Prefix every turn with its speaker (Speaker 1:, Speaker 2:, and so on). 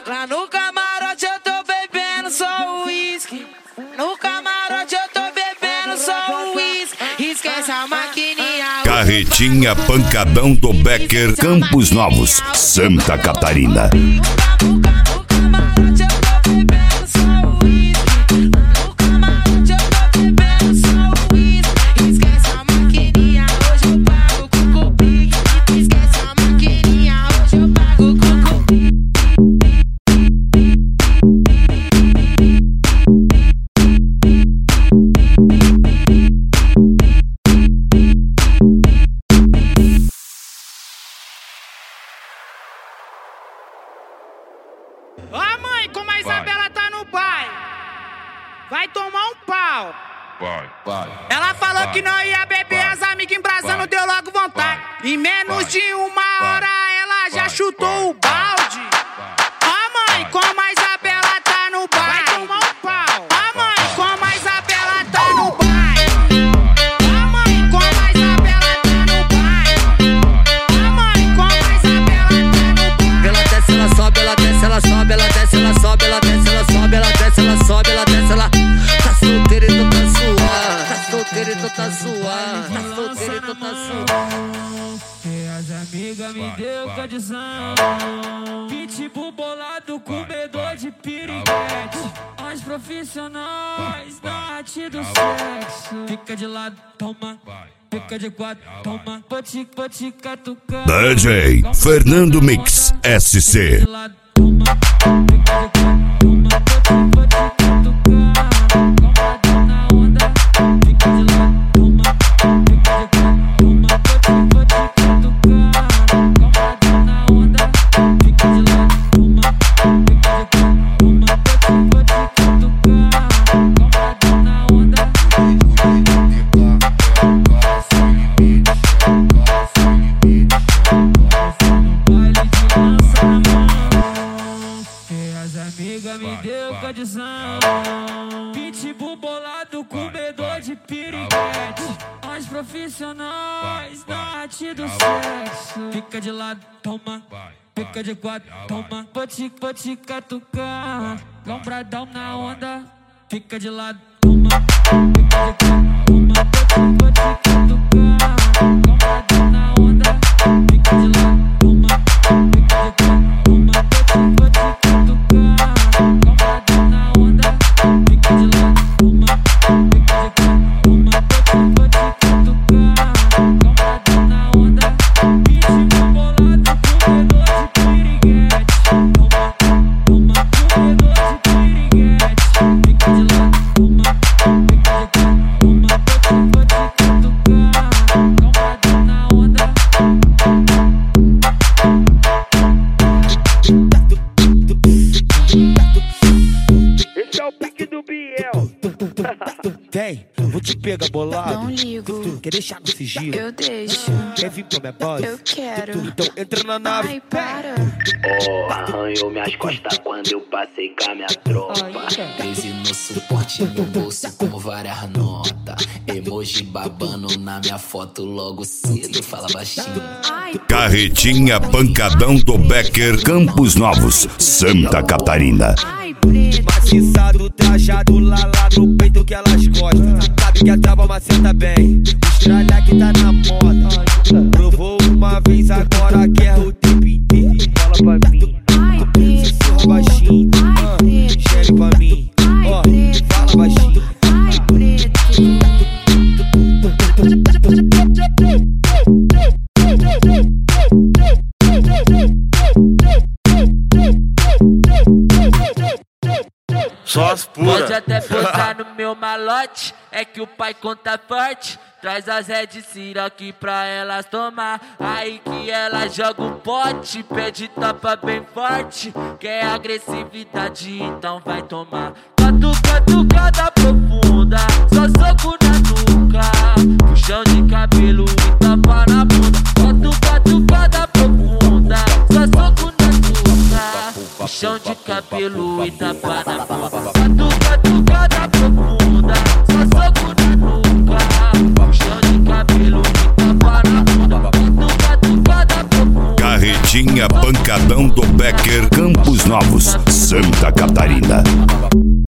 Speaker 1: Lá no camarote eu tô bebendo só uísque. No camarote eu tô bebendo só uísque. Esquece a maquininha.
Speaker 2: Carretinha Pancadão do Becker, Campos Novos, Santa Catarina.
Speaker 3: Ó mãe, como a Isabela tá no baile, vai tomar um pau.
Speaker 4: Vai.
Speaker 3: Ela falou que não ia beber, as amigas embrasando, deu logo vontade. Em menos de uma hora ela já chutou o balde. Ó mãe, como a Isabela tá no baile, vai tomar um pau. Ó mãe, como a Isabela tá no baile. Ó mãe, como a Isabela tá no baile. Ó mãe, como a Isabela tá no baile.
Speaker 1: Ela desce, ela sobe, ela desce, ela sobe, ela desce, ela sobe, ela desce, ela sobe, ela desce, ela sobe, ela desce, ela tá solteira e tu tá suave, tá solteira e tu tá suave, tá solteira e tu tá suave.
Speaker 5: E as amigas me deu condição. Pitbull bolado, comedor de piriguete. As profissionais da arte do sexo. Fica de lado, toma. Fica de quatro, toma. Vou te catucar.
Speaker 2: DJ Fernando Mix SC.
Speaker 5: De lado, toma. Fica de quatro, toma. Vou te catucar. Combado na onda. Fica de lado, toma. Fica de quatro, toma. Vou te catucar. Combado na onda. Fica de lado, toma. Fica de quatro, toma. Vou te catucar. Combado na onda. Amiga me deu condição. Pitbull bolado, comedor de piriguete. As profissionais da arte do sexo. Fica de lado, toma. Fica de quatro, toma. Vou te catucar. Lombradão na onda. Fica de lado, toma. Fica de quatro, toma. Vou te catucar. Lombradão na onda. Fica de lado, toma. Fica de quatro, toma. Vou te catucar. Combado na onda, fica de lado, toma. Fica de quatro, toma. Vou te catucar. Combado na onda, pitbull bolado, comedor de piriguete. Toma, comedor de piriguete. Fica de lado, toma. Fica de quatro, toma. Vou te catucar. Combado na onda.
Speaker 6: Esse é o pique do Biel.
Speaker 7: Vem, vou te pegar bolado.
Speaker 8: Não ligo.
Speaker 7: Quer deixar no sigilo?
Speaker 8: Eu deixo.
Speaker 7: Quer vir pra minha base?
Speaker 8: Eu quero.
Speaker 7: Então entra na nave.
Speaker 8: Ai, para.
Speaker 6: Oh, arranhou minhas costas quando eu passei com a minha tropa.
Speaker 9: Crazy no suporte, no bolso como várias notas. Emoji babando na minha foto logo cedo, fala baixinho.
Speaker 8: Ai,
Speaker 2: Carretinha Pancadão do Becker, Campos Novos, Santa Catarina.
Speaker 8: ai, preto.
Speaker 7: Maciçado, trajado, lá no peito que elas gostam. Sabe que a trava maceta bem. Estralha que tá na moda. Provou uma vez, agora quer o tempo inteiro. Fala pra mim.
Speaker 8: Ai, preto.
Speaker 7: Sussurra baixinho.
Speaker 8: Ai, preto.
Speaker 7: Chega pra mim. Ó, fala baixinho.
Speaker 8: Ai, preto.
Speaker 6: Só as puras.
Speaker 10: Pode até posar no meu malote, é que o pai conta forte. Traz as Red Syrup pra elas tomar. Aí que ela joga um pote, pede tapa bem forte. Quer agressividade, então vai tomar. Catucada profunda, só soco na nuca. Puxão de cabelo e tapa na bunda. Catucada profunda, só soco na nuca. Puxão de cabelo e tapa na bunda. Catucada profunda, só soco na nuca. Puxão de cabelo e tapa na bunda. Catucada profunda.
Speaker 2: Venha Pancadão do Becker, Campos Novos, Santa Catarina.